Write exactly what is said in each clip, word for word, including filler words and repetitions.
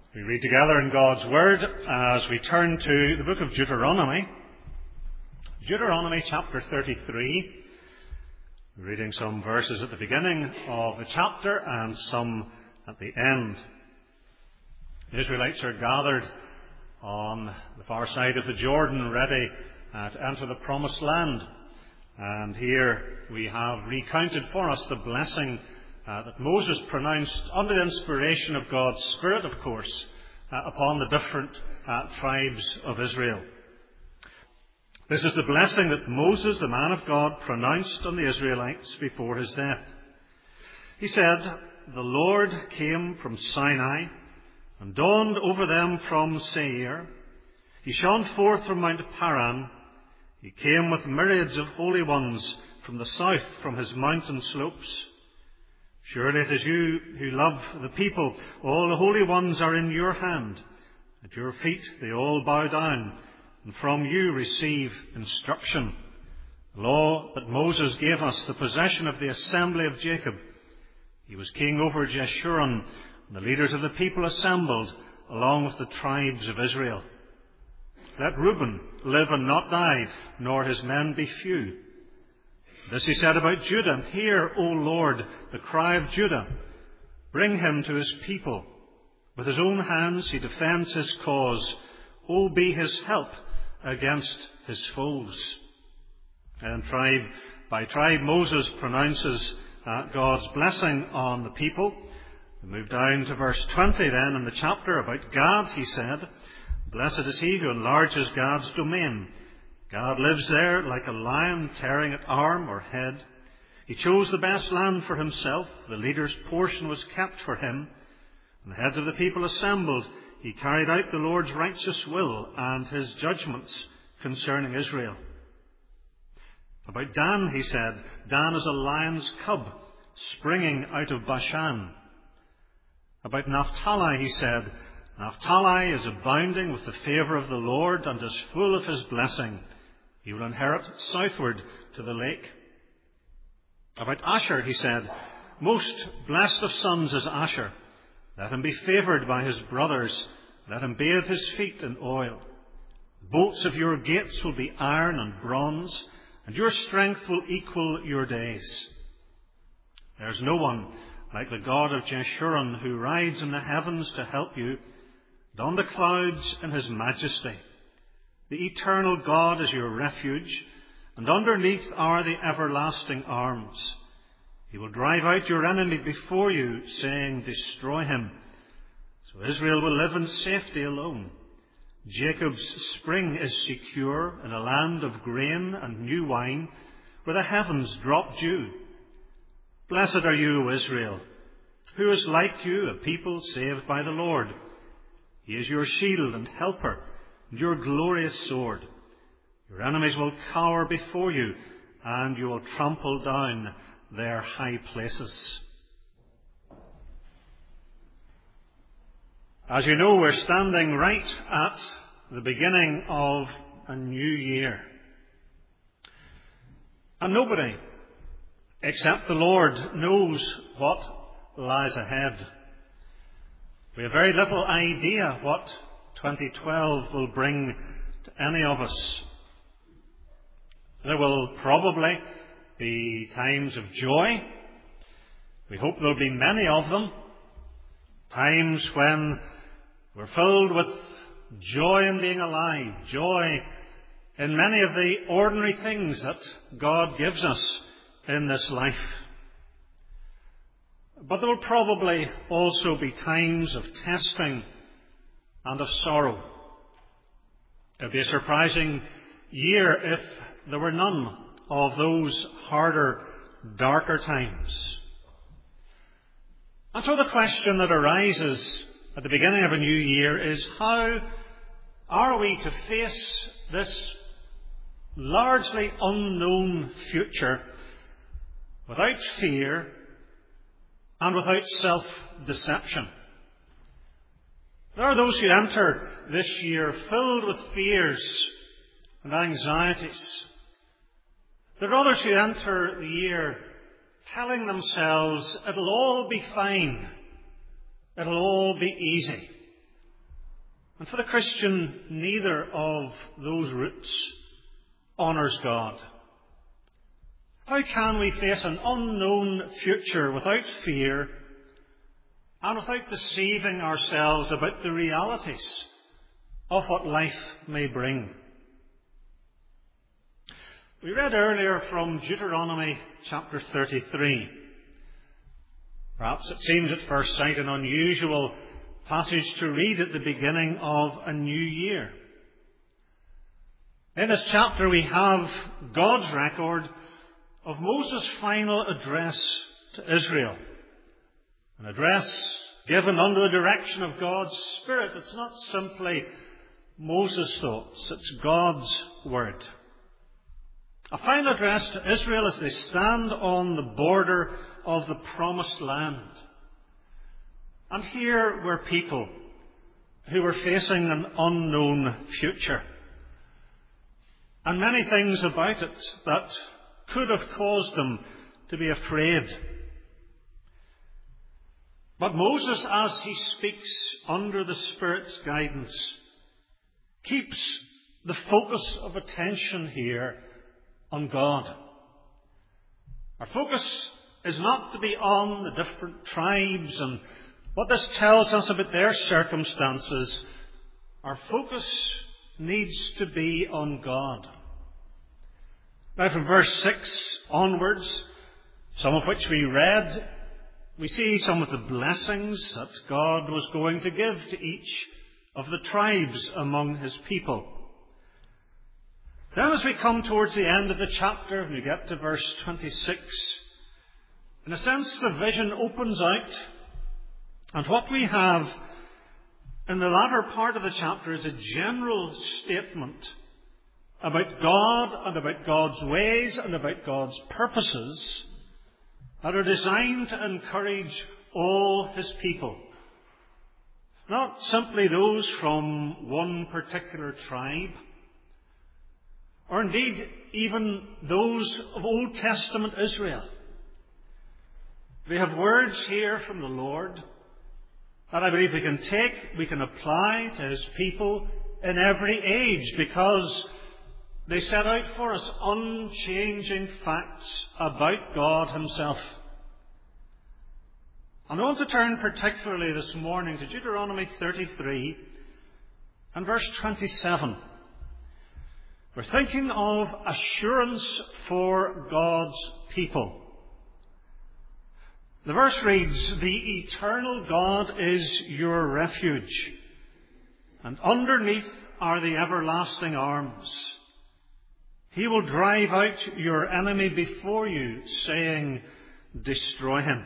We read together in God's Word as we turn to the book of Deuteronomy. Deuteronomy chapter thirty-three. Reading some verses at the beginning of the chapter and some at the end. The Israelites are gathered on the far side of the Jordan, ready uh, to enter the promised land. And here we have recounted for us the blessing Uh, that Moses pronounced under the inspiration of God's Spirit, of course, uh, upon the different uh, tribes of Israel. This is the blessing that Moses, the man of God, pronounced on the Israelites before his death. He said, "The Lord came from Sinai and dawned over them from Seir. He shone forth from Mount Paran. He came with myriads of holy ones from the south, from his mountain slopes. Surely it is you who love the people. All the holy ones are in your hand. At your feet they all bow down, and from you receive instruction. The law that Moses gave us, the possession of the assembly of Jacob. He was king over Jeshurun, and the leaders of the people assembled, along with the tribes of Israel. Let Reuben live and not die, nor his men be few. This he said about Judah. Hear, O Lord, the cry of Judah. Bring him to his people. With his own hands he defends his cause. O be his help against his foes." And tribe by tribe Moses pronounces uh, God's blessing on the people. We move down to verse twenty then in the chapter. About Gad he said, "Blessed is he who enlarges Gad's domain. God lives there like a lion tearing at arm or head. He chose the best land for himself. The leader's portion was kept for him. When the heads of the people assembled, he carried out the Lord's righteous will and his judgments concerning Israel." About Dan he said, "Dan is a lion's cub springing out of Bashan." About Naphtali he said, "Naphtali is abounding with the favour of the Lord and is full of his blessing. He will inherit southward to the lake." About Asher he said, "Most blessed of sons is Asher. Let him be favoured by his brothers. Let him bathe his feet in oil. The bolts of your gates will be iron and bronze, and your strength will equal your days. There is no one like the God of Jeshurun, who rides in the heavens to help you, and on the clouds in his majesty. The eternal God is your refuge, and underneath are the everlasting arms. He will drive out your enemy before you, saying, 'Destroy him.' So Israel will live in safety alone. Jacob's spring is secure in a land of grain and new wine, where the heavens drop dew. Blessed are you, O Israel. Who is like you, a people saved by the Lord? He is your shield and helper, and your glorious sword. Your enemies will cower before you, and you will trample down their high places." As you know, we're standing right at the beginning of a new year. And nobody, except the Lord, knows what lies ahead. We have very little idea what twenty twelve will bring to any of us. There will probably be times of joy. We hope there will be many of them. Times when we're filled with joy in being alive, joy in many of the ordinary things that God gives us in this life. But there will probably also be times of testing and of sorrow. It would be a surprising year if there were none of those harder, darker times. And so the question that arises at the beginning of a new year is, how are we to face this largely unknown future without fear and without self-deception? There are those who enter this year filled with fears and anxieties. There are others who enter the year telling themselves it'll all be fine, it'll all be easy, And for the Christian, neither of those routes honours God. How can we face an unknown future without fear and without deceiving ourselves about the realities of what life may bring? We read earlier from Deuteronomy chapter thirty-three. Perhaps it seems at first sight an unusual passage to read at the beginning of a new year. In this chapter we have God's record of Moses' final address to Israel. An address given under the direction of God's Spirit. It's not simply Moses' thoughts, it's God's word. A final address to Israel as they stand on the border of the promised land. And here were people who were facing an unknown future. And many things about it that could have caused them to be afraid. But Moses, as he speaks under the Spirit's guidance, keeps the focus of attention here on God. Our focus is not to be on the different tribes and what this tells us about their circumstances. Our focus needs to be on God. Now from verse six onwards, some of which we read, we see some of the blessings that God was going to give to each of the tribes among his people. Then as we come towards the end of the chapter, and we get to verse twenty-six, in a sense the vision opens out, and what we have in the latter part of the chapter is a general statement about God and about God's ways and about God's purposes that are designed to encourage all his people. Not simply those from one particular tribe, or indeed even those of Old Testament Israel. We have words here from the Lord that I believe we can take, we can apply to his people in every age, because they set out for us unchanging facts about God himself. And I want to turn particularly this morning to Deuteronomy thirty-three and verse twenty-seven. We're thinking of assurance for God's people. The verse reads, "The eternal God is your refuge, and underneath are the everlasting arms. He will drive out your enemy before you, saying, destroy him."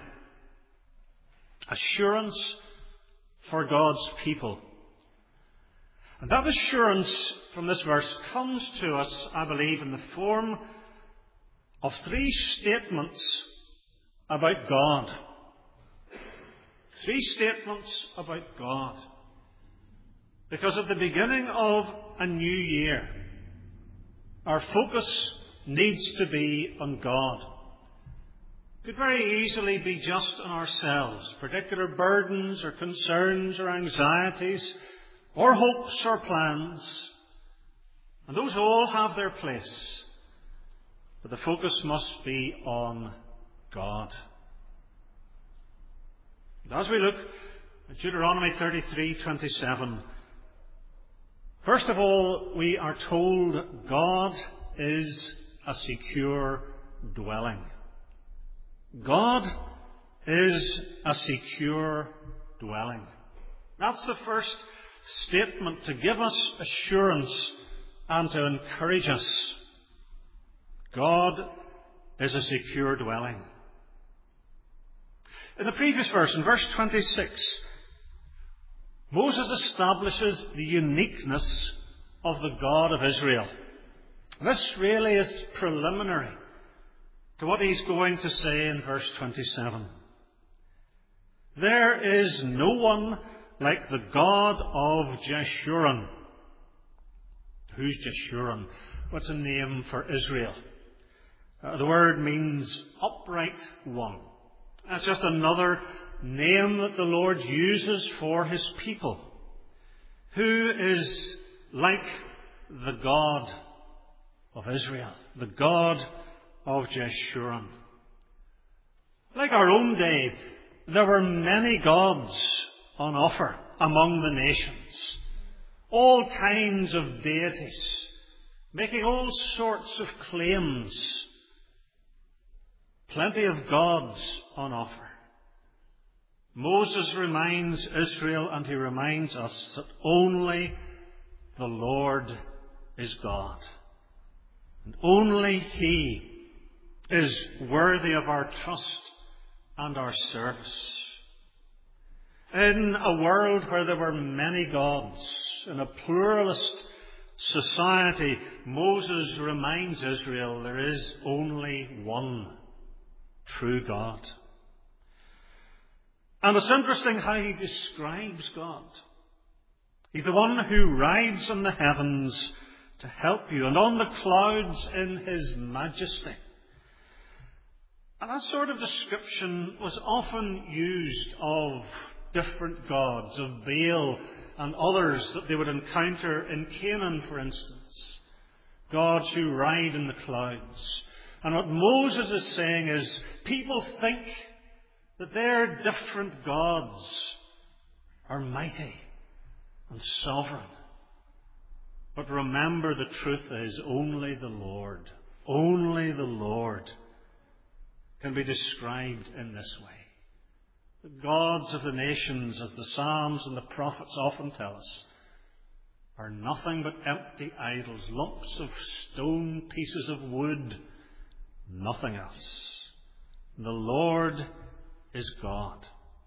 Assurance for God's people. And that assurance from this verse comes to us, I believe, in the form of three statements about God. Three statements about God. Because at the beginning of a new year, our focus needs to be on God. It could very easily be just on ourselves, particular burdens or concerns or anxieties or hopes or plans. And those all have their place. But the focus must be on God. And as we look at Deuteronomy thirty-three twenty-seven, first of all, we are told God is a secure dwelling. God is a secure dwelling. That's the first statement to give us assurance and to encourage us. God is a secure dwelling. In the previous verse, in verse twenty-six, Moses establishes the uniqueness of the God of Israel. This really is preliminary to what he's going to say in verse twenty-seven. There is no one like the God of Jeshurun. Who's Jeshurun? What's a name for Israel? Uh, the word means upright one. That's just another name that the Lord uses for his people. Who is like the God of Israel, the God of Jeshurun? Like our own day, there were many gods on offer among the nations, all kinds of deities, making all sorts of claims. Plenty of gods on offer. Moses reminds Israel, and he reminds us, that only the Lord is God. And only He is worthy of our trust and our service. In a world where there were many gods, in a pluralist society, Moses reminds Israel there is only one true God. And it's interesting how he describes God. He's the one who rides on the heavens to help you, and on the clouds in His majesty. And that sort of description was often used of different gods, of Baal and others that they would encounter in Canaan, for instance. Gods who ride in the clouds. And what Moses is saying is, people think that their different gods are mighty and sovereign. But remember, the truth is only the Lord, only the Lord can be described in this way. The gods of the nations, as the Psalms and the prophets often tell us, are nothing but empty idols, lumps of stone, pieces of wood, nothing else. The Lord is God.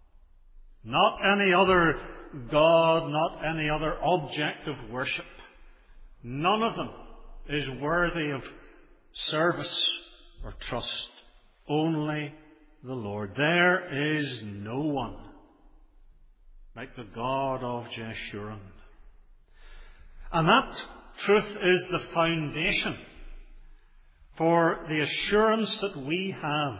Not any other god, not any other object of worship. None of them is worthy of service or trust. Only the Lord. There is no one like the God of Jeshurun. And that truth is the foundation for the assurance that we have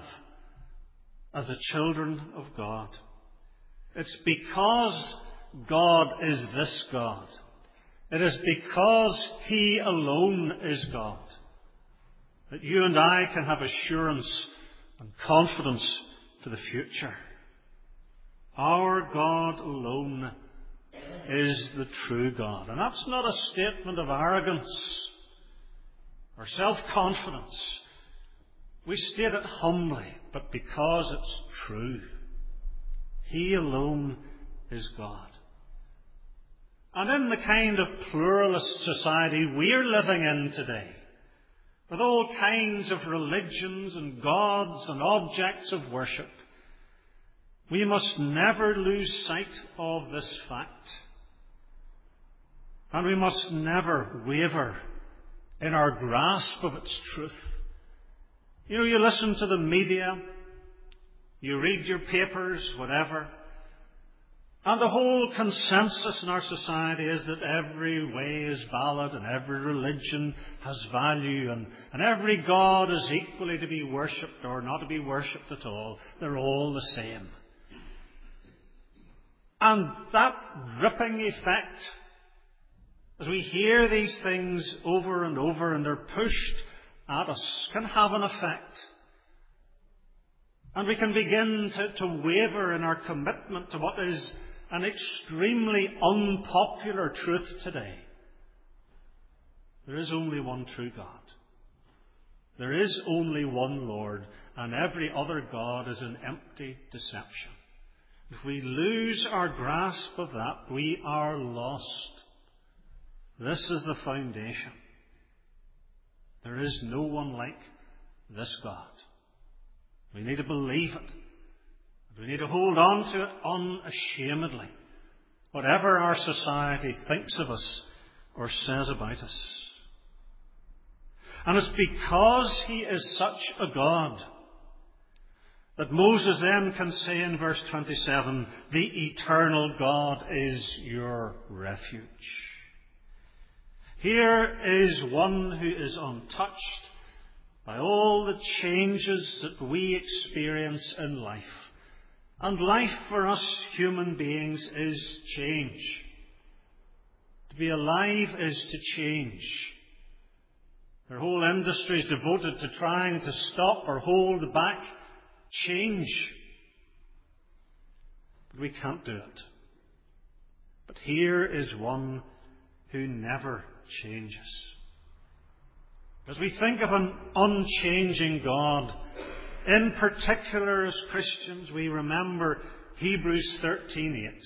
as the children of God. It's because God is this God. It is because He alone is God that you and I can have assurance and confidence for the future. Our God alone is the true God. And that's not a statement of arrogance or self-confidence. We state it humbly, but because it's true. He alone is God. And in the kind of pluralist society we're living in today, with all kinds of religions and gods and objects of worship, we must never lose sight of this fact. And we must never waver in our grasp of its truth. You know, you listen to the media, you read your papers, whatever, and the whole consensus in our society is that every way is valid and every religion has value and, and every god is equally to be worshipped or not to be worshipped at all. They're all the same. And that gripping effect, as we hear these things over and over and they're pushed at us, can have an effect. And we can begin to, to waver in our commitment to what is an extremely unpopular truth today. There is only one true God. There is only one Lord, and every other god is an empty deception. If we lose our grasp of that, we are lost. This is the foundation. There is no one like this God. We need to believe it. We need to hold on to it unashamedly, whatever our society thinks of us or says about us. And it's because He is such a God that Moses then can say in verse twenty-seven, the eternal God is your refuge. Here is one who is untouched by all the changes that we experience in life. And life for us human beings is change. To be alive is to change. Their whole industry is devoted to trying to stop or hold back change. But we can't do it. But here is one who never changes. As we think of an unchanging God, in particular as Christians, we remember Hebrews thirteen eight.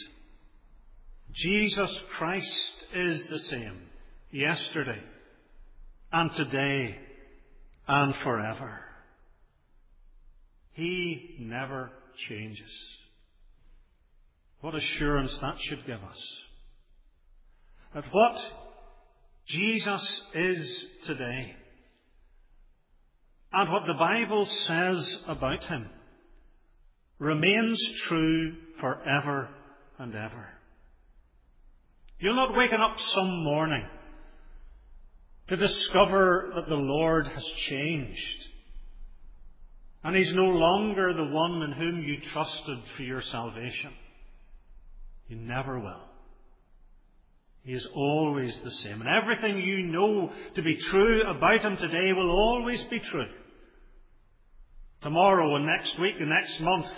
Jesus Christ is the same yesterday and today and forever. He never changes. What assurance that should give us. That what Jesus is today and what the Bible says about him remains true forever and ever. You're not waking up some morning to discover that the Lord has changed and he's no longer the one in whom you trusted for your salvation. You never will. He is always the same. And everything you know to be true about him today will always be true. Tomorrow and next week and next month,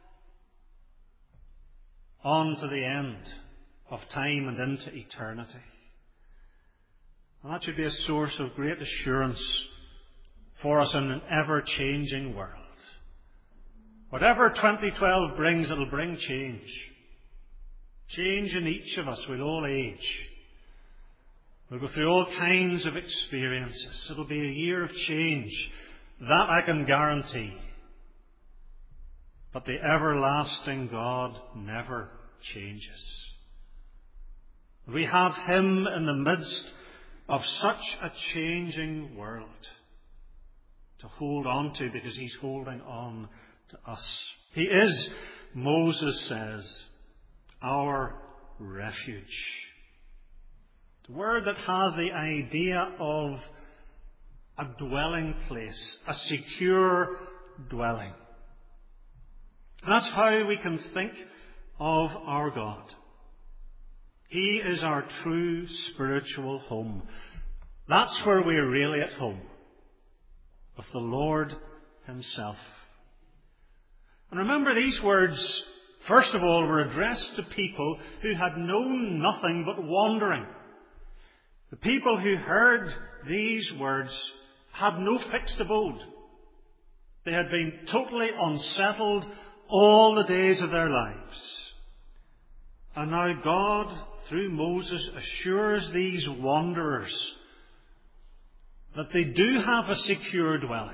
on to the end of time and into eternity. And that should be a source of great assurance for us in an ever-changing world. Whatever twenty twelve brings, it'll bring change. Change in each of us. We'll all age. We'll go through all kinds of experiences. It'll be a year of change. That I can guarantee. But the everlasting God never changes. We have him in the midst of such a changing world to hold on to, because he's holding on to us. He is, Moses says, our refuge. The word that has the idea of a dwelling place, a secure dwelling. That's how we can think of our God. He is our true spiritual home. That's where we're really at home, with the Lord himself. And remember, these words, first of all, were addressed to people who had known nothing but wandering. The people who heard these words had no fixed abode. They had been totally unsettled all the days of their lives. And now God, through Moses, assures these wanderers that they do have a secure dwelling.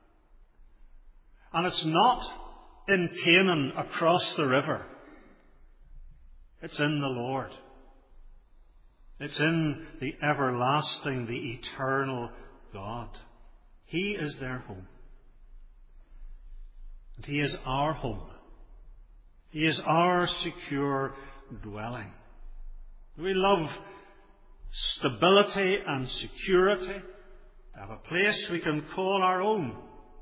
And it's not in Canaan across the river. It's in the Lord. It's in the everlasting, the eternal God. He is their home. And he is our home. He is our secure dwelling. We love stability and security, to have a place we can call our own.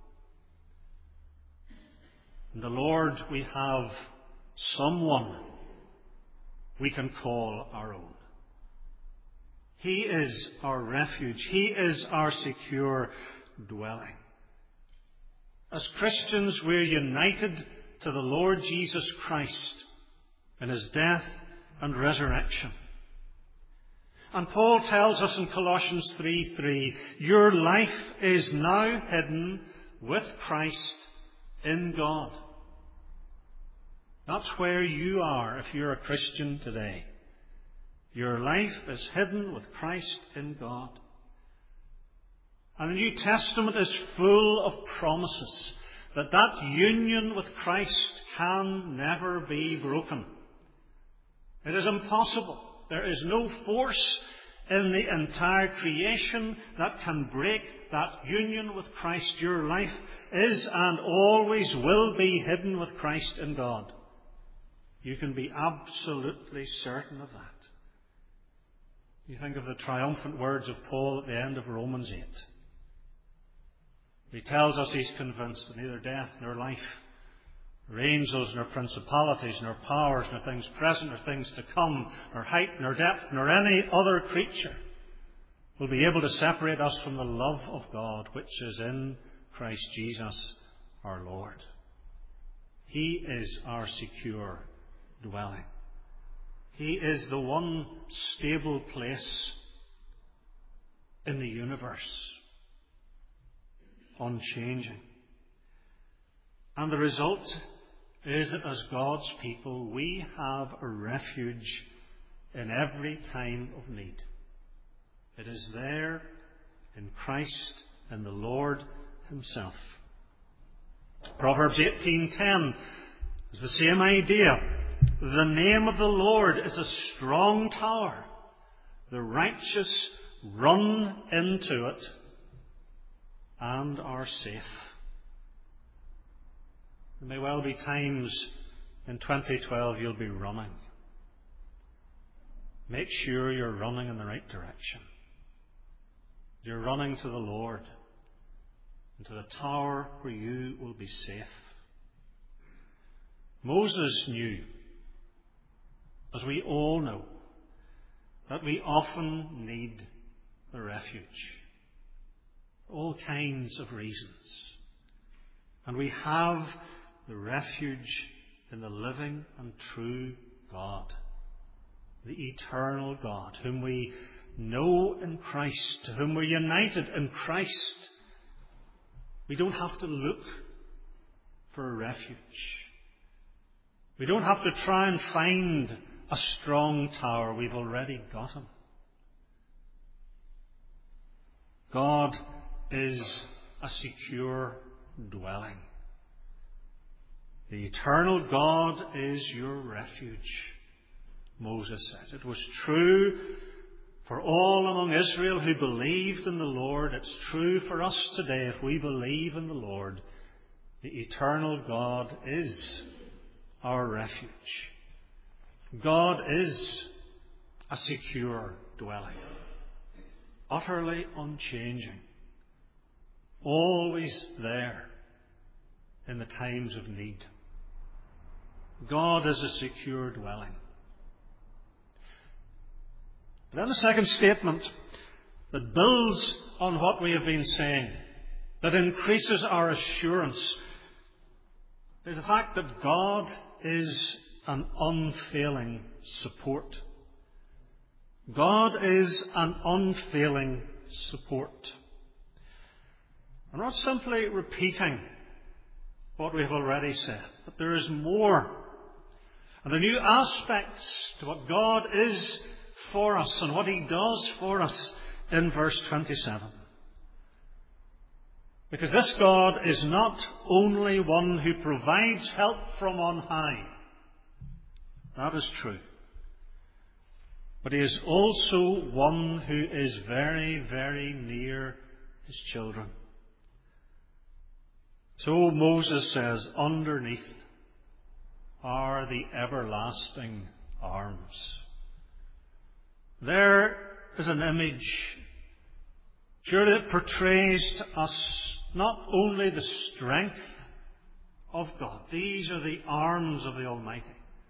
In the Lord we have someone we can call our own. He is our refuge. He is our secure dwelling. As Christians, we're united to the Lord Jesus Christ in his death and resurrection. And Paul tells us in Colossians three three, your life is now hidden with Christ in God. That's where you are if you're a Christian today. Your life is hidden with Christ in God. And the New Testament is full of promises that that union with Christ can never be broken. It is impossible. There is no force in the entire creation that can break that union with Christ. Your life is and always will be hidden with Christ in God. You can be absolutely certain of that. You think of the triumphant words of Paul at the end of Romans eight. He tells us he's convinced that neither death nor life, Nor angels, nor principalities, nor powers, nor things present, nor things to come, nor height, nor depth, nor any other creature will be able to separate us from the love of God which is in Christ Jesus our Lord. He is our secure dwelling. He is the one stable place in the universe, unchanging. And the result is that as God's people, we have a refuge in every time of need. It is there in Christ and the Lord himself. Proverbs eighteen ten is the same idea. The name of the Lord is a strong tower. The righteous run into it and are safe. There may well be times in twenty twelve you'll be running. Make sure you're running in the right direction. You're running to the Lord and to the tower where you will be safe. Moses knew, as we all know, that we often need the refuge for all kinds of reasons. And we have the refuge in the living and true God, the eternal God, whom we know in Christ, to whom we're united in Christ. We don't have to look for a refuge. We don't have to try and find a strong tower. We've already got him. God is a secure dwelling. The eternal God is your refuge, Moses says. It was true for all among Israel who believed in the Lord. It's true for us today if we believe in the Lord. The eternal God is our refuge. God is a secure dwelling, utterly unchanging, always there in the times of need. God is a secure dwelling. But then the second statement that builds on what we have been saying, that increases our assurance, is the fact that God is an unfailing support. God is an unfailing support. I'm not simply repeating what we've already said, but there is more. And the new aspects to what God is for us and what he does for us in verse twenty-seven. Because this God is not only one who provides help from on high. That is true. But he is also one who is very, very near his children. So Moses says, underneath are the everlasting arms. There is an image, surely it portrays to us not only the strength of God, these are the arms of the Almighty,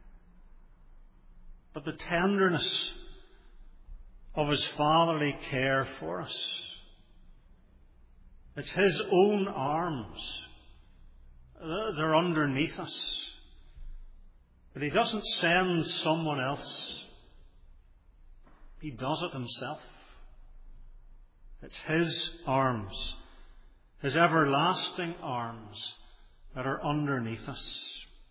but the tenderness of his fatherly care for us. It's his own arms. They're underneath us. But he doesn't send someone else. He does it himself. It's his arms, his everlasting arms, that are underneath us.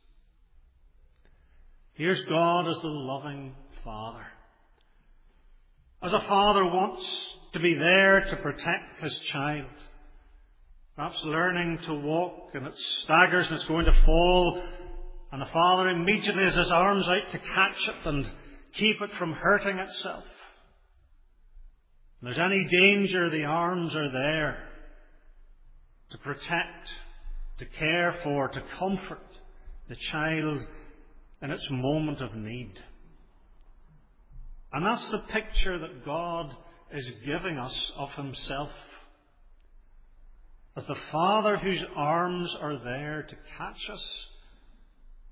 Here's God as the loving Father. As a father wants to be there to protect his child, perhaps learning to walk and it staggers and it's going to fall, and the father immediately has his arms out to catch it and keep it from hurting itself. If there's any danger, the arms are there to protect, to care for, to comfort the child in its moment of need. And that's the picture that God is giving us of himself. As the Father whose arms are there to catch us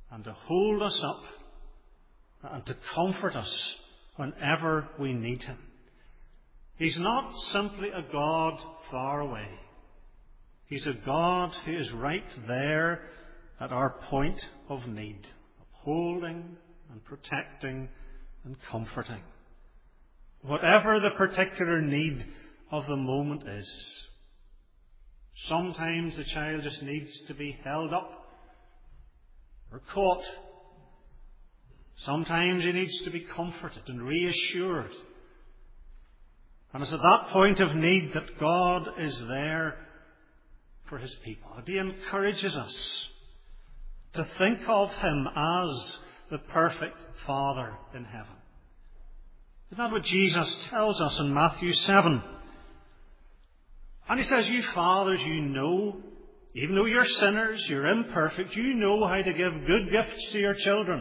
and to hold us up and to comfort us whenever we need him. He's not simply a God far away. He's a God who is right there at our point of need, upholding and protecting and comforting. Whatever the particular need of the moment is. Sometimes the child just needs to be held up or caught. Sometimes he needs to be comforted and reassured. And it's at that point of need that God is there for his people. And he encourages us to think of him as the perfect Father in heaven. Isn't that what Jesus tells us in Matthew seven? And he says, you fathers, you know, even though you're sinners, you're imperfect, you know how to give good gifts to your children.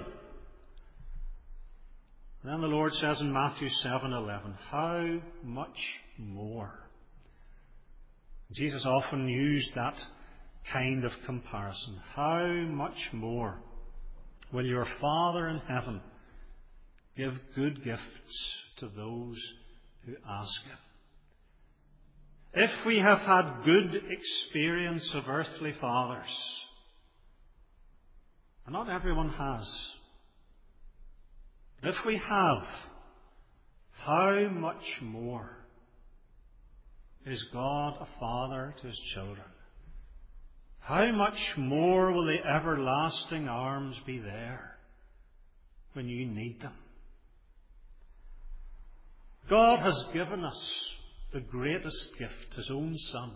And then the Lord says in Matthew seven eleven, how much more? Jesus often used that kind of comparison. How much more will your Father in heaven give good gifts to those who ask him? If we have had good experience of earthly fathers, and not everyone has, but if we have, how much more is God a father to his children? How much more will the everlasting arms be there when you need them? God has given us the greatest gift, his own Son.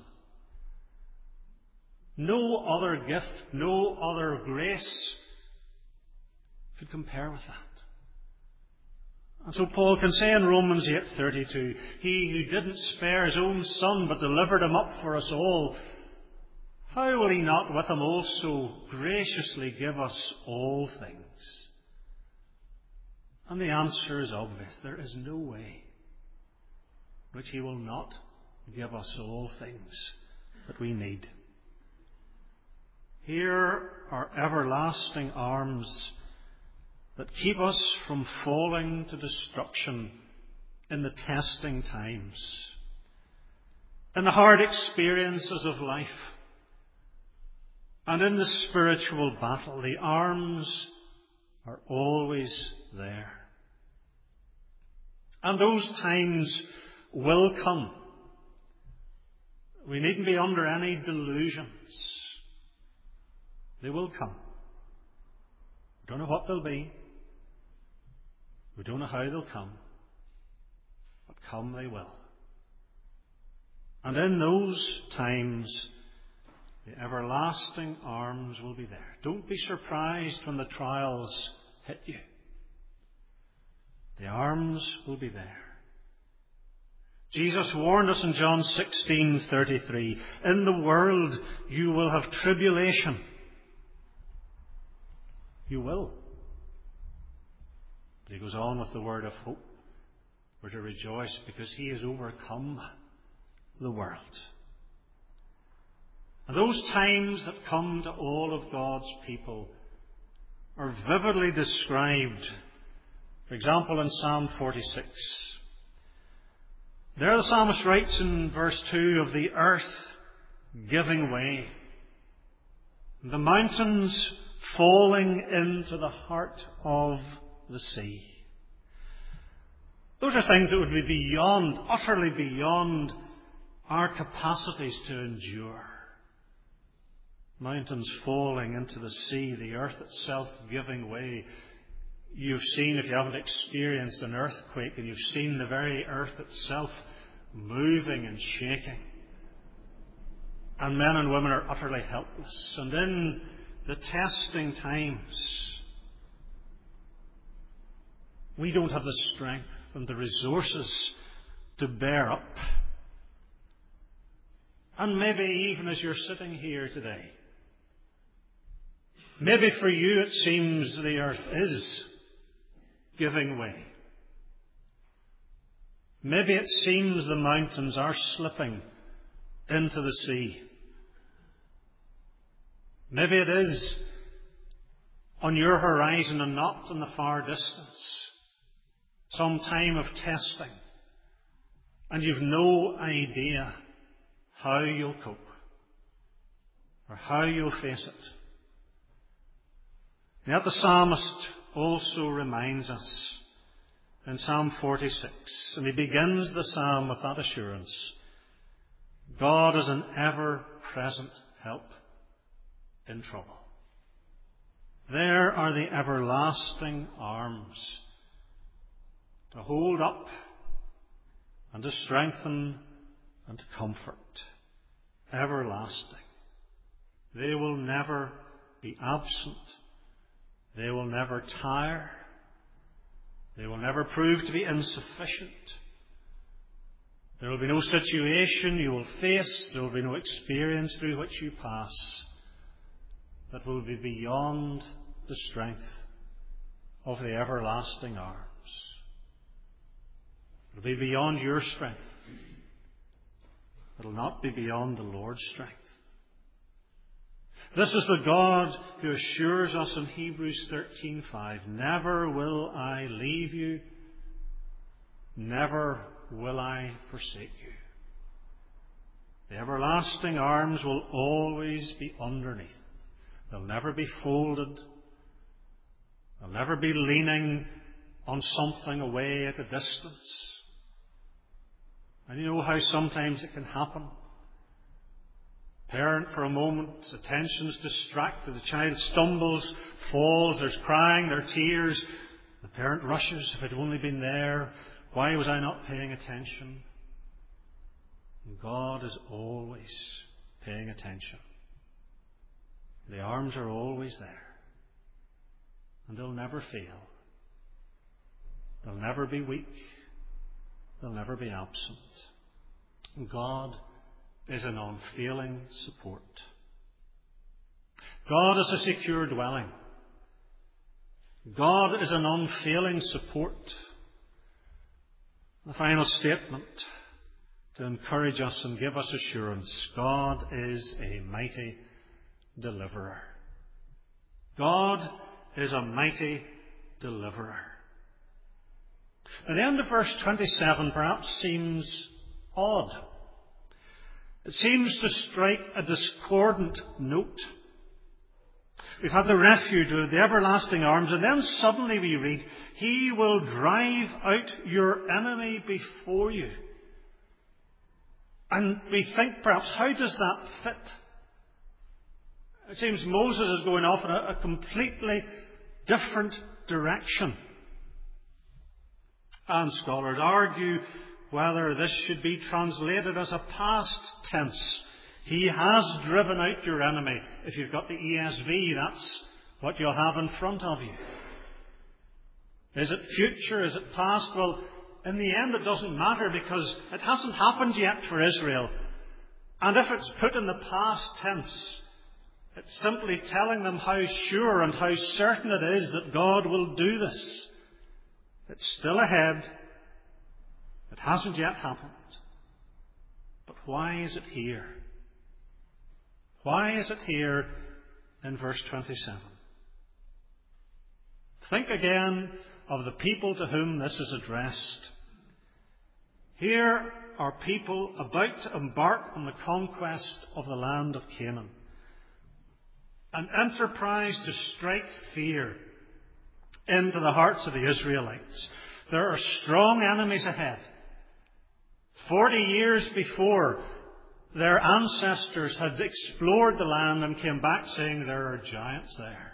No other gift, no other grace could compare with that. And so Paul can say in Romans eight thirty-two, he who didn't spare his own Son but delivered him up for us all, how will he not with him also graciously give us all things? And the answer is obvious. There is no way which he will not give us all things that we need. Here are everlasting arms that keep us from falling to destruction in the testing times, in the hard experiences of life, and in the spiritual battle. The arms are always there. And those times will come. We needn't be under any delusions. They will come. We don't know what they'll be. We don't know how they'll come. But come they will. And in those times, the everlasting arms will be there. Don't be surprised when the trials hit you. The arms will be there. Jesus warned us in John sixteen thirty-three, in the world you will have tribulation. You will. But he goes on with the word of hope. We're to rejoice because he has overcome the world. And those times that come to all of God's people are vividly described. For example, in Psalm forty-six. There the psalmist writes in verse two of the earth giving way, the mountains falling into the heart of the sea. Those are things that would be beyond, utterly beyond our capacities to endure. Mountains falling into the sea, the earth itself giving way. You've seen, if you haven't experienced an earthquake, and you've seen the very earth itself moving and shaking. And men and women are utterly helpless. And in the testing times, we don't have the strength and the resources to bear up. And maybe even as you're sitting here today, maybe for you it seems the earth is giving way. Maybe it seems the mountains are slipping into the sea. Maybe it is on your horizon and not in the far distance. Some time of testing. And you've no idea how you'll cope or how you'll face it. Yet the psalmist also reminds us in Psalm forty-six, and he begins the psalm with that assurance: God is an ever-present help in trouble. There are the everlasting arms to hold up and to strengthen and to comfort. Everlasting. They will never be absent. They will never tire. They will never prove to be insufficient. There will be no situation you will face, there will be no experience through which you pass that will be beyond the strength of the everlasting arms. It will be beyond your strength. It will not be beyond the Lord's strength. This is the God who assures us in Hebrews thirteen five, never will I leave you, never will I forsake you. The everlasting arms will always be underneath. They'll never be folded. They'll never be leaning on something away at a distance. And you know how sometimes it can happen. Parent, for a moment, attention's distracted. The child stumbles, falls, there's crying, there are tears. The parent rushes, if I'd only been there, why was I not paying attention? And God is always paying attention. The arms are always there. And they'll never fail. They'll never be weak. They'll never be absent. God is an unfailing support. God is a secure dwelling. God is an unfailing support. The final statement to encourage us and give us assurance: God is a mighty deliverer. God is a mighty deliverer. At the end of verse twenty-seven perhaps seems odd. It seems to strike a discordant note. We've had the refuge of the everlasting arms, and then suddenly we read, He will drive out your enemy before you. And we think perhaps, how does that fit? It seems Moses is going off in a, a completely different direction. And scholars argue whether this should be translated as a past tense. He has driven out your enemy. If you've got the E S V, that's what you'll have in front of you. Is it future? Is it past? Well, in the end it doesn't matter, because it hasn't happened yet for Israel. And if it's put in the past tense, it's simply telling them how sure and how certain it is that God will do this. It's still ahead. It hasn't yet happened. But why is it here? Why is it here in verse twenty-seven? Think again of the people to whom this is addressed. Here are people about to embark on the conquest of the land of Canaan. An enterprise to strike fear into the hearts of the Israelites. There are strong enemies ahead. Forty years before, their ancestors had explored the land and came back saying there are giants there.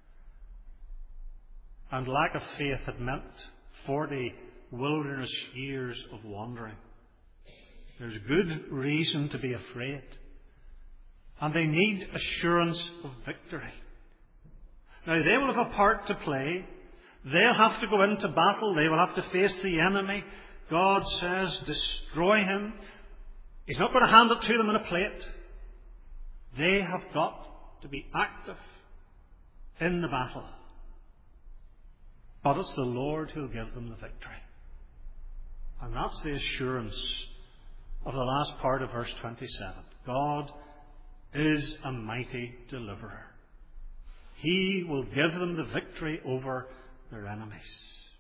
And lack of faith had meant forty wilderness years of wandering. There's good reason to be afraid. And they need assurance of victory. Now, they will have a part to play. They'll have to go into battle. They will have to face the enemy. God says, destroy him. He's not going to hand it to them in a plate. They have got to be active in the battle. But it's the Lord who'll give them the victory. And that's the assurance of the last part of verse twenty-seven. God is a mighty deliverer. He will give them the victory over their enemies.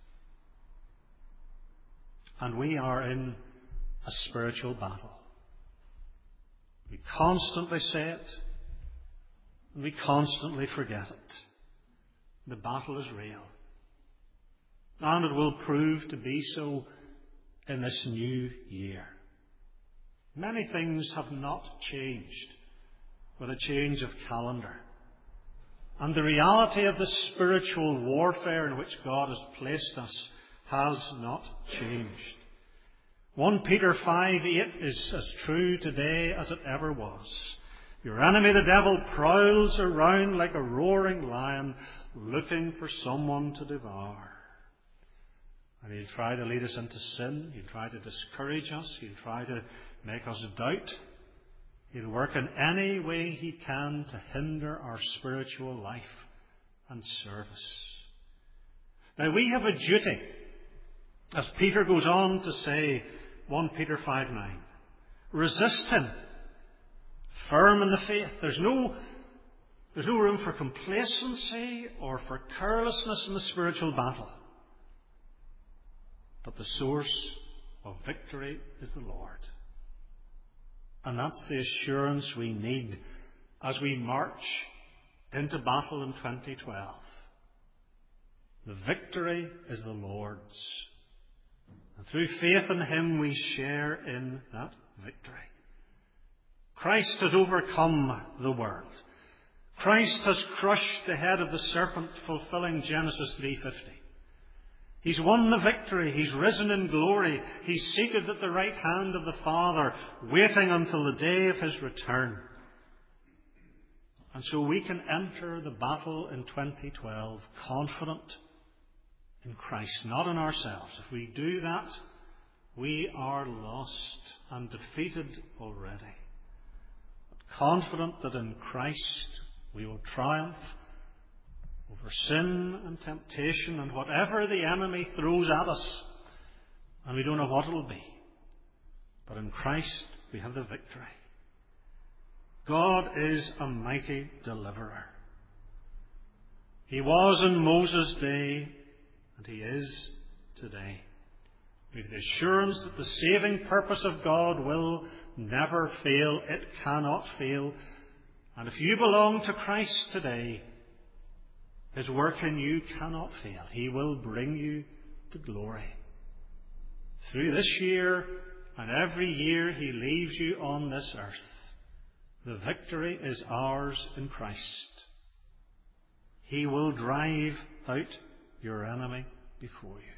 And we are in a spiritual battle. We constantly say it, and we constantly forget it. The battle is real. And it will prove to be so in this new year. Many things have not changed with a change of calendar. And the reality of the spiritual warfare in which God has placed us has not changed. First Peter five eight is as true today as it ever was. Your enemy the devil prowls around like a roaring lion looking for someone to devour. And he'll try to lead us into sin. He'll try to discourage us. He'll try to make us doubt. He'll work in any way he can to hinder our spiritual life and service. Now we have a duty, as Peter goes on to say, First Peter five nine. Resist him, firm in the faith. There's no, there's no room for complacency or for carelessness in the spiritual battle. But the source of victory is the Lord. And that's the assurance we need as we march into battle in twenty twelve. The victory is the Lord's. And through faith in Him we share in that victory. Christ has overcome the world. Christ has crushed the head of the serpent, fulfilling Genesis three fifty. He's won the victory. He's risen in glory. He's seated at the right hand of the Father, waiting until the day of His return. And so we can enter the battle in twenty twelve confident in Christ, not in ourselves. If we do that, we are lost and defeated already. But confident that in Christ we will triumph over sin and temptation and whatever the enemy throws at us. And we don't know what it will be. But in Christ we have the victory. God is a mighty deliverer. He was in Moses' day, and He is today. We have the assurance that the saving purpose of God will never fail. It cannot fail. And if you belong to Christ today, His work in you cannot fail. He will bring you to glory. Through this year and every year He leaves you on this earth, the victory is ours in Christ. He will drive out your enemy before you.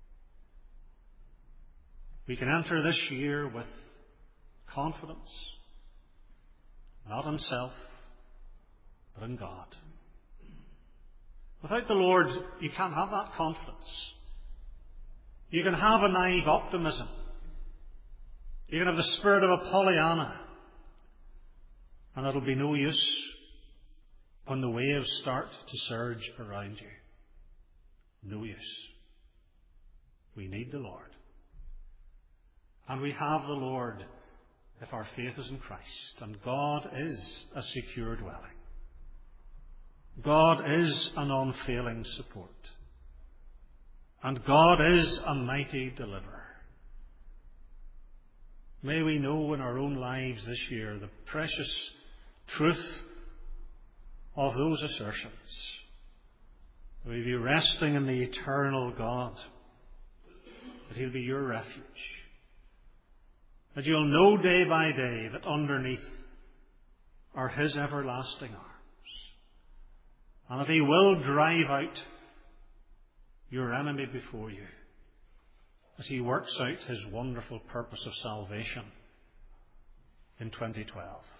We can enter this year with confidence, not in self, but in God. Without the Lord, you can't have that confidence. You can have a naive optimism. You can have the spirit of a Pollyanna. And it'll be no use when the waves start to surge around you. No use. We need the Lord. And we have the Lord if our faith is in Christ. And God is a secure dwelling. God is an unfailing support. And God is a mighty deliverer. May we know in our own lives this year the precious truth of those assertions. That we be resting in the eternal God. That He'll be your refuge. That you'll know day by day that underneath are His everlasting arms. And that He will drive out your enemy before you as He works out His wonderful purpose of salvation in twenty twelve.